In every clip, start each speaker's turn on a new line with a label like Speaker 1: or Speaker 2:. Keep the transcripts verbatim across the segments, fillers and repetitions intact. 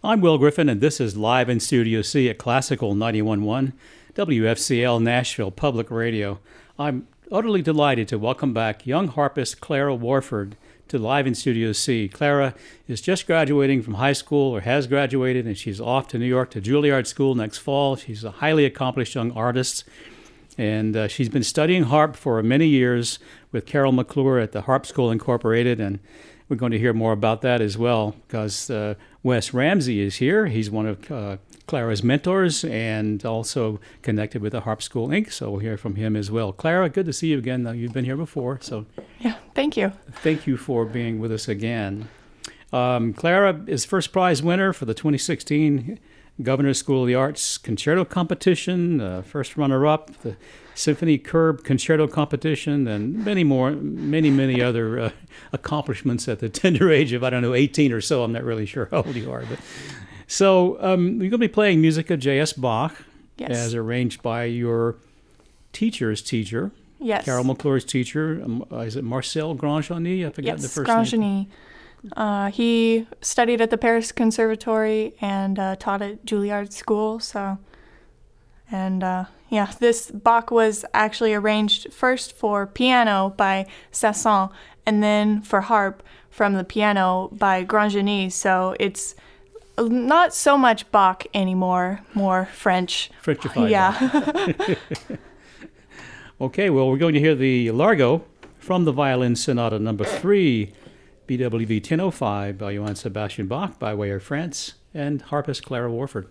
Speaker 1: I'm Will Griffin, and this is Live in Studio C at Classical ninety-one point one, W F C L Nashville Public Radio. I'm utterly delighted to welcome back young harpist Clara Warford to Live in Studio C. Clara is just graduating from high school, or has graduated, and she's off to New York to Juilliard School next fall. She's a highly accomplished young artist, and uh, she's been studying harp for many years with Carol McClure at the Harp School Incorporated, and we're going to hear more about that as well, because uh, Wes Ramsey is here. He's one of uh, Clara's mentors and also connected with the Harp School Incorporated, so we'll hear from him as well. Clara, good to see you again. You've been here before, so
Speaker 2: yeah, thank you.
Speaker 1: Thank you for being with us again. Um, Clara is first prize winner for the twenty sixteen Governor's School of the Arts Concerto Competition, uh, first runner-up, the Symphony Curb Concerto Competition, and many more, many, many other uh, accomplishments at the tender age of, I don't know, eighteen or so. I'm not really sure how old you are. But So um, you're going to be playing music of J S. Bach,
Speaker 2: yes,
Speaker 1: as arranged by your teacher's teacher,
Speaker 2: yes,
Speaker 1: Carol McClure's teacher. Um, uh, is it Marcel Grandjeanny? I forgot
Speaker 2: yes,
Speaker 1: the first
Speaker 2: Grandjeanny.
Speaker 1: name.
Speaker 2: Uh, he studied at the Paris Conservatory and uh, taught at Juilliard School. So, and uh, yeah, this Bach was actually arranged first for piano by Sasson, and then for harp from the piano by Grandjeanny. So it's not so much Bach anymore, more French.
Speaker 1: Frenchified.
Speaker 2: Yeah.
Speaker 1: Okay, well, we're going to hear the Largo from the Violin Sonata number three, B W V ten oh five by Johann Sebastian Bach by way of France, and harpist Clara Warford.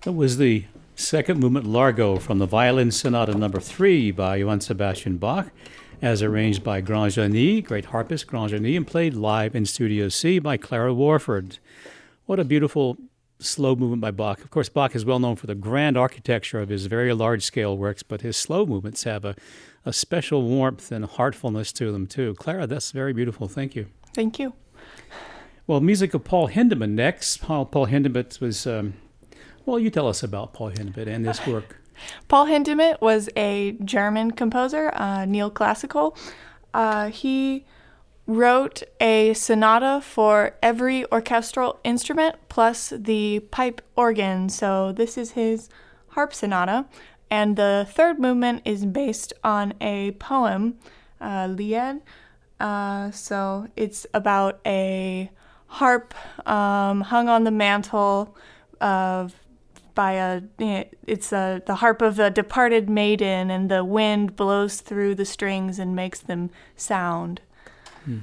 Speaker 1: That was the second movement Largo from the Violin Sonata number three by Johann Sebastian Bach, as arranged by Grandjeanny, great harpist Grandjeanny, and played live in Studio C by Clara Warford. What a beautiful slow movement by Bach. Of course, Bach is well known for the grand architecture of his very large-scale works, but his slow movements have a, a special warmth and heartfulness to them, too. Clara, that's very beautiful. Thank you.
Speaker 2: Thank you.
Speaker 1: Well, music of Paul Hindemith next. Paul, Paul Hindemith was... Um, Well, you tell us about Paul Hindemith and this work.
Speaker 2: Paul Hindemith was a German composer, uh, neoclassical. Uh, he wrote a sonata for every orchestral instrument plus the pipe organ. So this is his harp sonata. And the third movement is based on a poem, uh, Lied. Uh, so it's about a harp um, hung on the mantle of by a, it's a, the harp of a departed maiden, and the wind blows through the strings and makes them sound. Hmm.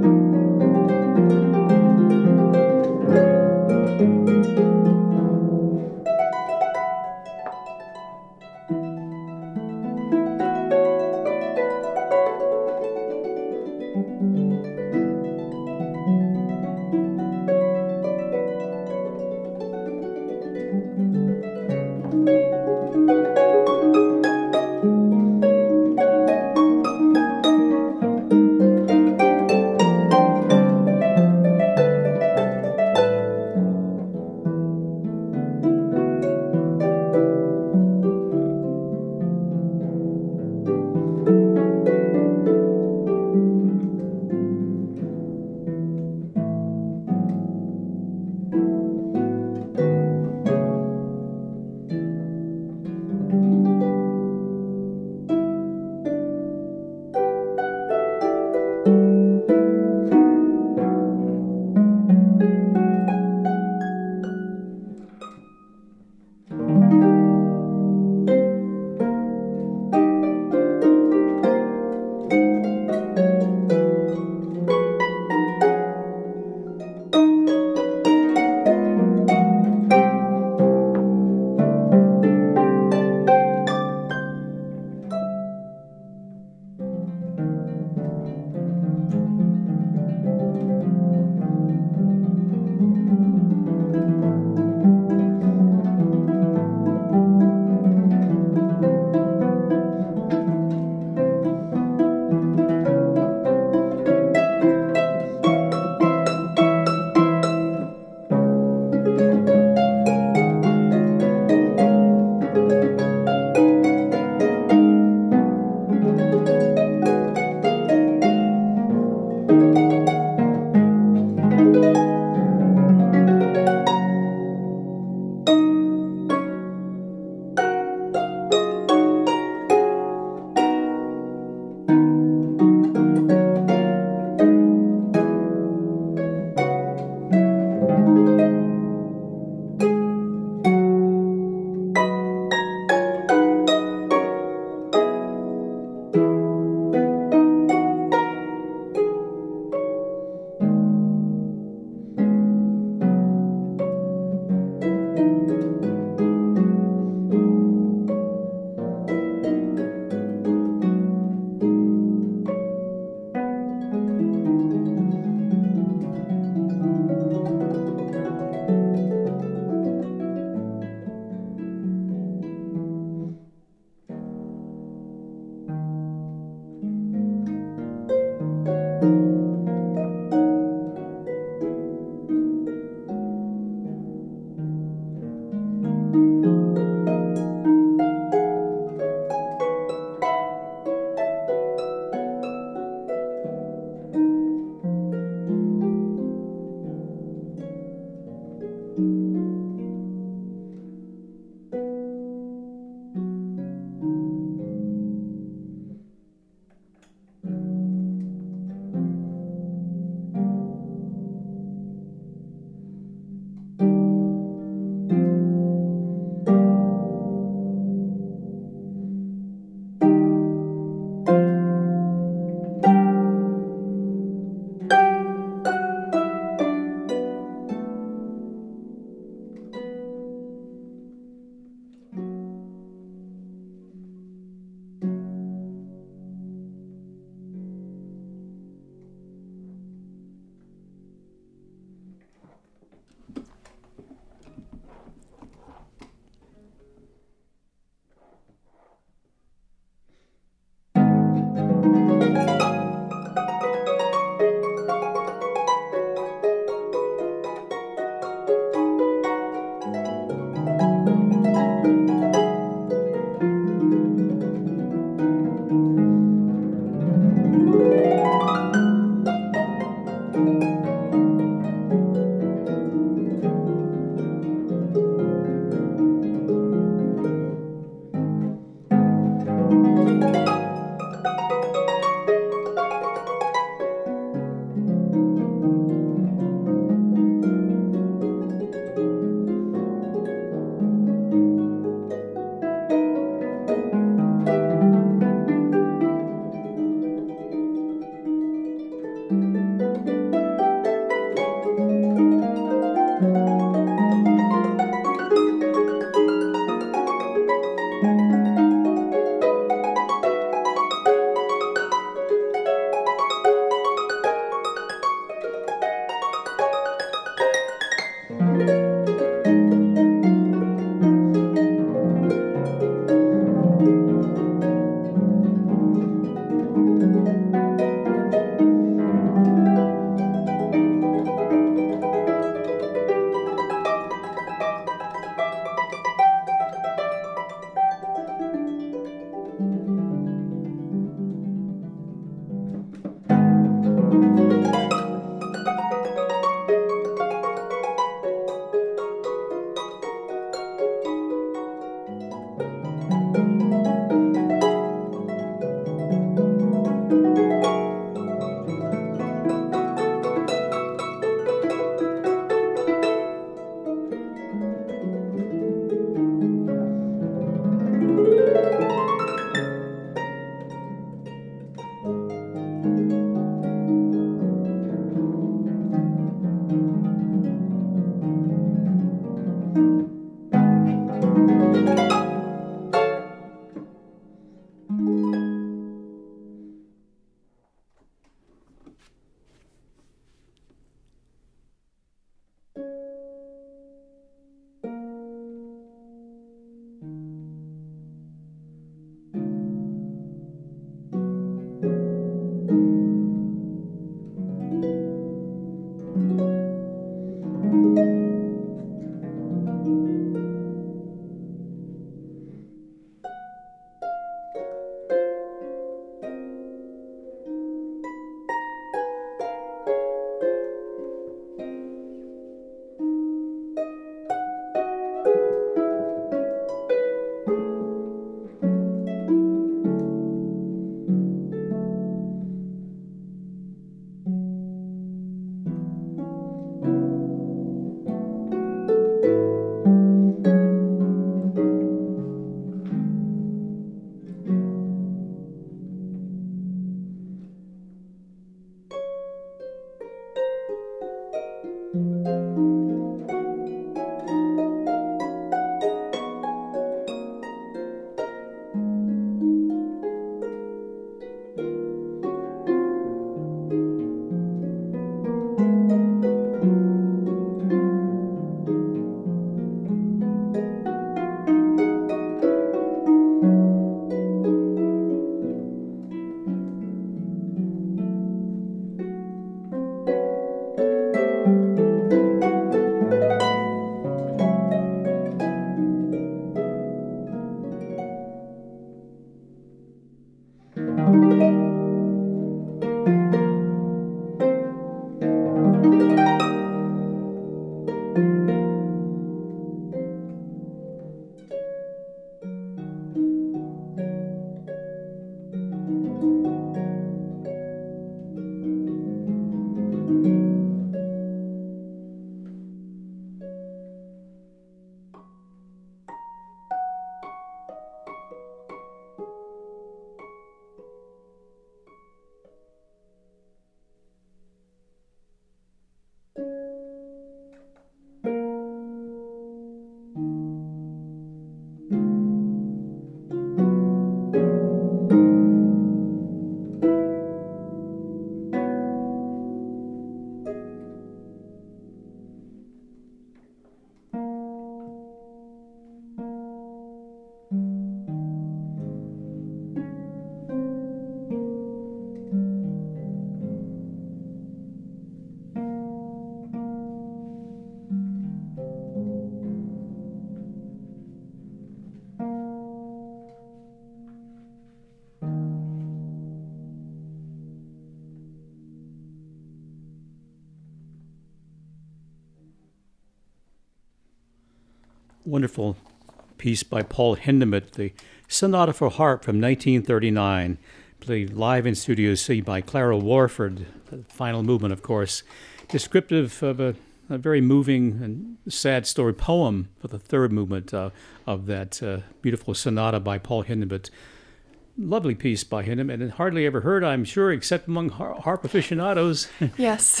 Speaker 1: wonderful piece by Paul Hindemith, the Sonata for Harp from nineteen thirty-nine, played live in Studio C by Clara Warford, the final movement, of course, descriptive of a, a very moving and sad story poem for the third movement uh, of that uh, beautiful sonata by Paul Hindemith. Lovely piece by Hindemith, and hardly ever heard, I'm sure, except among harp aficionados.
Speaker 2: Yes.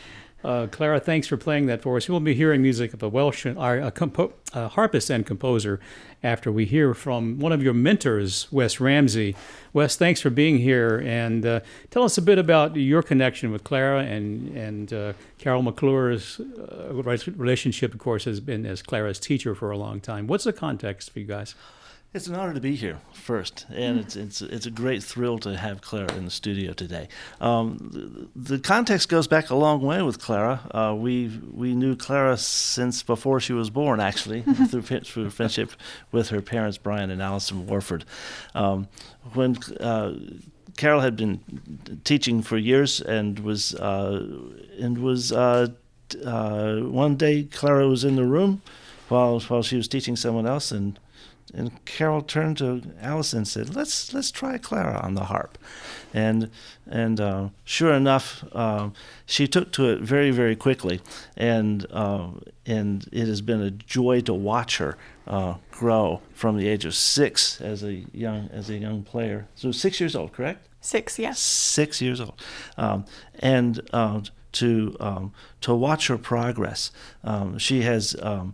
Speaker 1: Uh, Clara, thanks for playing that for us. We'll be hearing music of a Welsh uh, a compo- a harpist and composer after we hear from one of your mentors, Wes Ramsey. Wes, thanks for being here, and uh, tell us a bit about your connection with Clara and and uh, Carol McClure's uh, relationship, of course, has been as Clara's teacher for a long time. What's the context for you guys?
Speaker 3: It's an honor to be here first, and it's it's it's a great thrill to have Clara in the studio today. Um, the, the context goes back a long way with Clara. Uh, we we knew Clara since before she was born, actually, through through friendship with her parents, Brian and Allison Warford. Um, when uh, Carol had been teaching for years and was uh, and was uh, uh, one day Clara was in the room while while she was teaching someone else, and. And Carol turned to Allison and said, "Let's let's try Clara on the harp," and and uh, sure enough, uh, she took to it very very quickly, and uh, and it has been a joy to watch her uh, grow from the age of six as a young as a young player. So six years old, correct?
Speaker 2: Six, yes.
Speaker 3: Six years old, um, and. Uh, to um, to watch her progress. Um, she has um,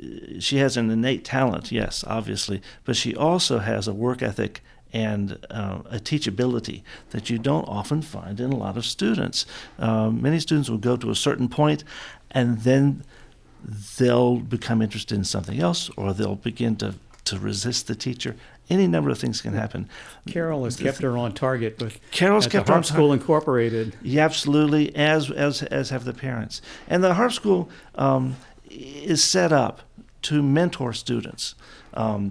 Speaker 3: she has an innate talent, yes, obviously, but she also has a work ethic and uh, a teachability that you don't often find in a lot of students. Um, many students will go to a certain point, and then they'll become interested in something else, or they'll begin to, to resist the teacher. Any number of things can happen.
Speaker 1: Carol has kept her on target with
Speaker 3: Carol's
Speaker 1: at
Speaker 3: kept
Speaker 1: the
Speaker 3: her
Speaker 1: Harp
Speaker 3: on
Speaker 1: School
Speaker 3: target.
Speaker 1: Incorporated.
Speaker 3: Yeah, absolutely, as as as have the parents. And the Harp School um, is set up to mentor students, um,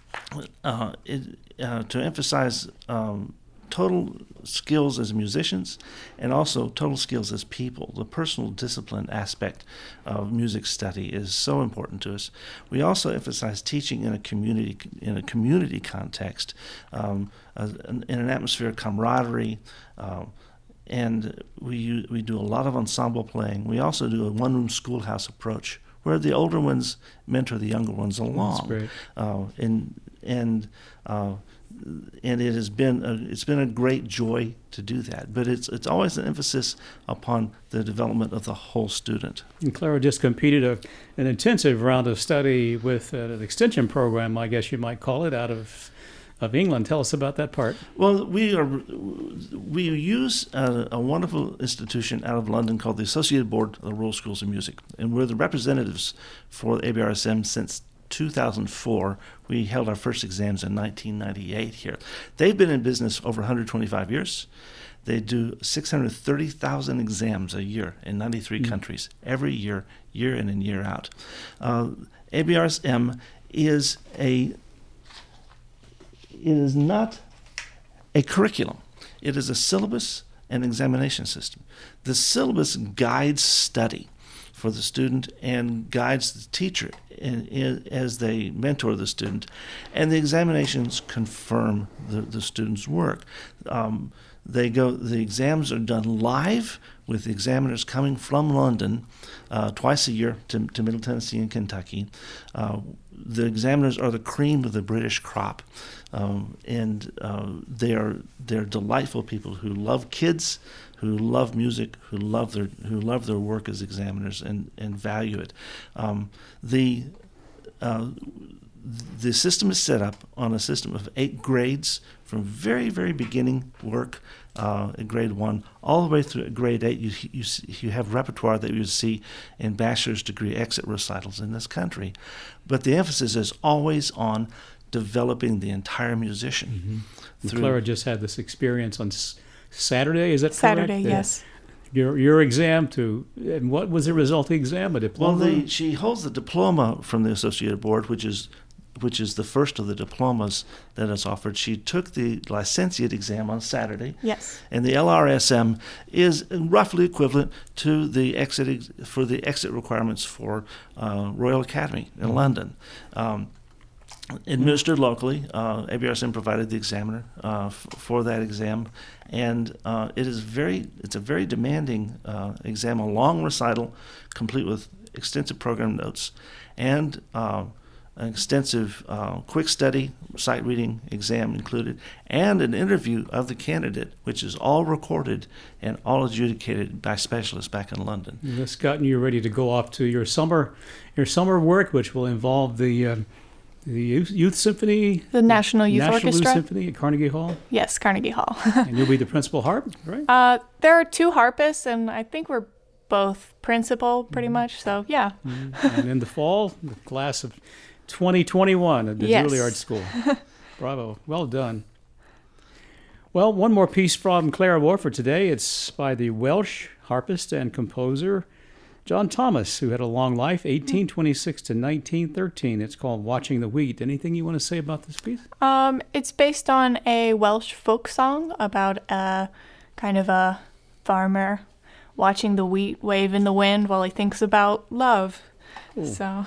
Speaker 3: uh, it, uh, to emphasize um, total skills as musicians and also total skills as people. The personal discipline aspect of music study is so important to us. We also emphasize teaching in a community in a community context, um, uh, in an atmosphere of camaraderie, uh, and we we do a lot of ensemble playing. We also do a one-room schoolhouse approach, where the older ones mentor the younger ones along.
Speaker 1: That's great.
Speaker 3: Uh, and and uh, and it has been a, it's been a great joy to do that. But it's it's always an emphasis upon the development of the whole student.
Speaker 1: And Clara just completed a, an intensive round of study with an extension program, I guess you might call it, out of of England. Tell us about that part.
Speaker 3: Well, we are we use a, a wonderful institution out of London called the Associated Board of the Royal Schools of Music, and we're the representatives for A B R S M since two thousand four. We held our first exams in nineteen ninety-eight here. They've been in business over one hundred twenty-five years. They do six hundred thirty thousand exams a year in ninety-three mm-hmm. countries, every year, year in and year out. Uh, A B R S M is a It is not a curriculum. It is a syllabus and examination system. The syllabus guides study for the student and guides the teacher in, in, as they mentor the student, and the examinations confirm the, the student's work. Um, they go. The exams are done live with the examiners coming from London uh, twice a year to, to Middle Tennessee and Kentucky. Uh, the examiners are the cream of the British crop, um, and uh, they are they're delightful people who love kids, who love music, who love their who love their work as examiners and, and value it. Um, the uh, the system is set up on a system of eight grades from very very beginning work uh, at grade one all the way through grade eight. You you you have repertoire that you see in bachelor's degree exit recitals in this country, but the emphasis is always on developing the entire musician.
Speaker 1: Mm-hmm. Through Clara just had this experience on Saturday. Is that
Speaker 2: Saturday?
Speaker 1: correct?
Speaker 2: Yes.
Speaker 1: Your your exam to and what was the resulting exam? A diploma?
Speaker 3: Well, they, she holds the diploma from the Associated Board, which is which is the first of the diplomas that is offered. She took the licentiate exam on Saturday.
Speaker 2: Yes.
Speaker 3: And the L R S M is roughly equivalent to the exit ex- for the exit requirements for uh, Royal Academy in London. Um, administered locally, uh, A B R S M provided the examiner uh, f- for that exam, and uh, it is very it's a very demanding uh, exam, a long recital, complete with extensive program notes, and uh, an extensive uh, quick study, sight reading exam included, and an interview of the candidate, which is all recorded and all adjudicated by specialists back in London.
Speaker 1: And that's gotten you ready to go off to your summer, your summer work, which will involve the uh, the youth, youth symphony,
Speaker 2: The National Youth
Speaker 1: National
Speaker 2: Orchestra.
Speaker 1: Youth Symphony at Carnegie Hall,
Speaker 2: Yes, Carnegie Hall.
Speaker 1: and you'll be the principal harp, right?
Speaker 2: uh, there are two harpists, and I think we're both principal, pretty much. So yeah.
Speaker 1: Mhm. And in the fall, the class of twenty twenty-one at the
Speaker 2: Yes.
Speaker 1: Juilliard School. Bravo. Well done. Well, one more piece from Clara Warford today. It's by the Welsh harpist and composer John Thomas, who had a long life, eighteen twenty-six to nineteen thirteen. It's called Watching the Wheat. Anything you want to say about this piece?
Speaker 2: Um, it's based on a Welsh folk song about a kind of a farmer watching the wheat wave in the wind while he thinks about love.
Speaker 1: Ooh.
Speaker 2: So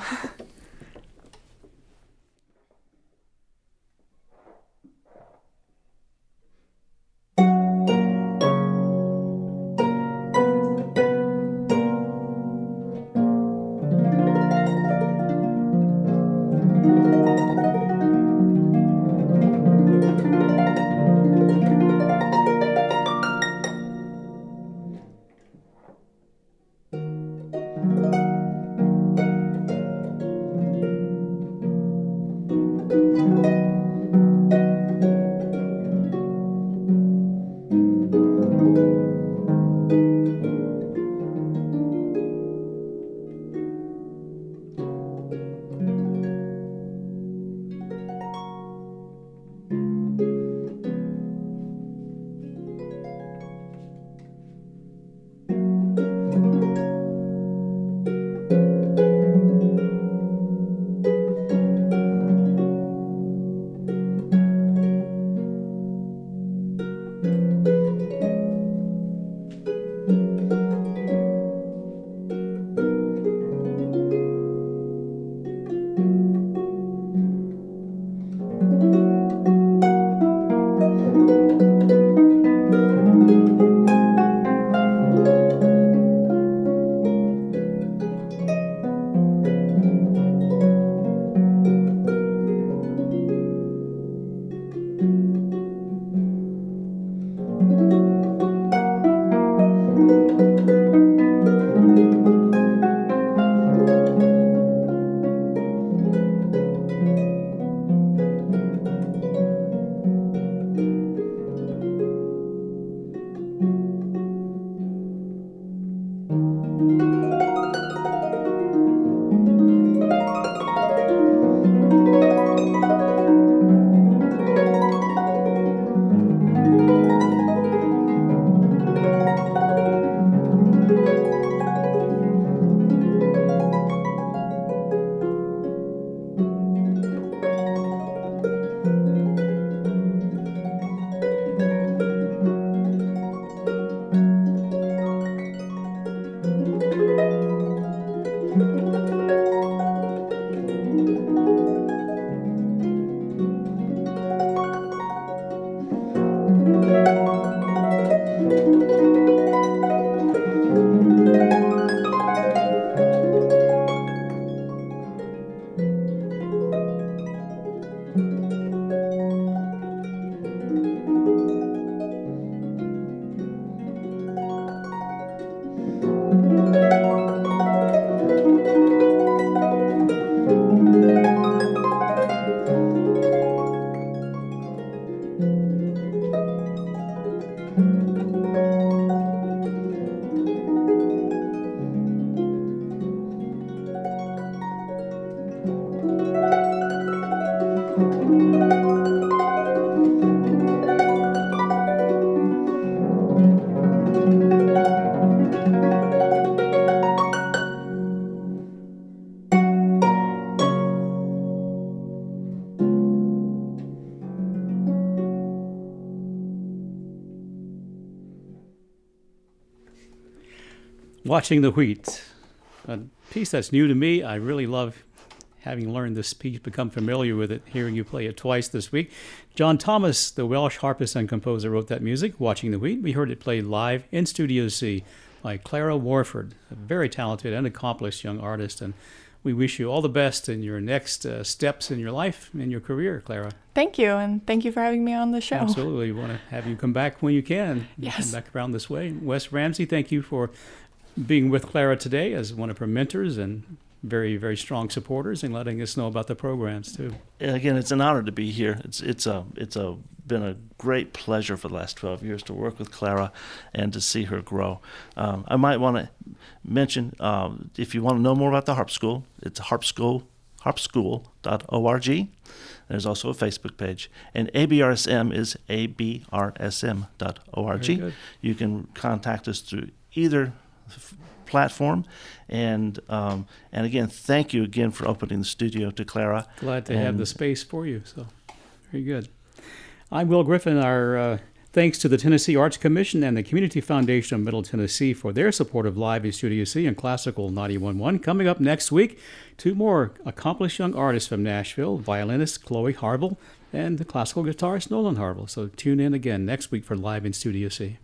Speaker 1: Watching the Wheat, a piece that's new to me. I really love having learned this piece, become familiar with it, hearing you play it twice this week. John Thomas, the Welsh harpist and composer, wrote that music, Watching the Wheat. We heard it played live in Studio C by Clara Warford, a very talented and accomplished young artist. And we wish you all the best in your next uh, steps in your life, in your career, Clara.
Speaker 2: Thank you, and thank you for having me on the show.
Speaker 1: Absolutely. We want to have you come back when you can.
Speaker 2: Yes.
Speaker 1: Come back around this way. Wes Ramsey, thank you for being with Clara today as one of her mentors and very, very strong supporters, and letting us know about the programs too.
Speaker 3: Again, it's an honor to be here. It's it's a it's a been a great pleasure for the last twelve years to work with Clara and to see her grow. Um, I might want to mention, um, if you want to know more about the Harp School, it's harp school harp school dot org. There's also a Facebook page, and A B R S M is A B R S M dot org. You can contact us through either platform, and um, and again, thank you again for opening the studio to Clara.
Speaker 1: Glad to
Speaker 3: and
Speaker 1: have the space for you. So, very good. I'm Will Griffin. Our uh, thanks to the Tennessee Arts Commission and the Community Foundation of Middle Tennessee for their support of Live in Studio C and Classical ninety-one point one. Coming up next week, two more accomplished young artists from Nashville: violinist Chloe Harville and the classical guitarist Nolan Harville. So tune in again next week for Live in Studio C.